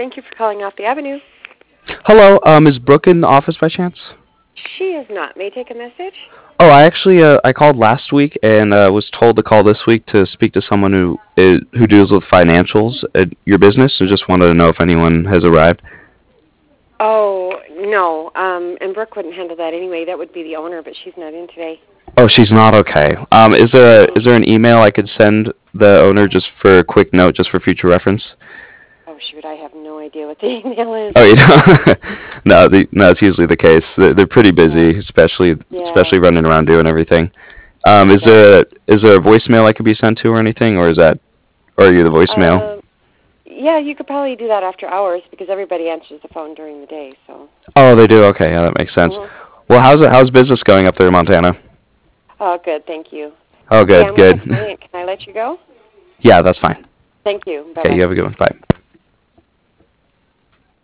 Thank you for calling off the avenue. Hello, is Brooke in the office by chance? She is not. May I take a message? Oh, I actually I called last week and was told to call this week to speak to someone who deals with financials at your business. I just wanted to know if anyone has arrived. Oh, no. And Brooke wouldn't handle that anyway. That would be the owner, but she's not in today. Oh, she's not okay. Is there an email I could send the owner just for a quick note, just for future reference? Oh, shoot. I have no idea what the email is. Oh, you Um, know, no, it's usually the case. They're pretty yeah. busy, especially Yeah. running around doing everything. Okay. Is there a voicemail I could be sent to or anything, or are you the voicemail? Um, yeah, you could probably do that after hours because everybody answers the phone during the day, so. Oh, they do. Okay, yeah, that makes sense. Mm-hmm. Well, how's business going up there in Montana? Oh, good. Thank you. Oh, Okay, good, I'm with a good. client. Can I let you go? Yeah, that's fine. Thank you. Okay, Bye-bye. you have a good one. Bye.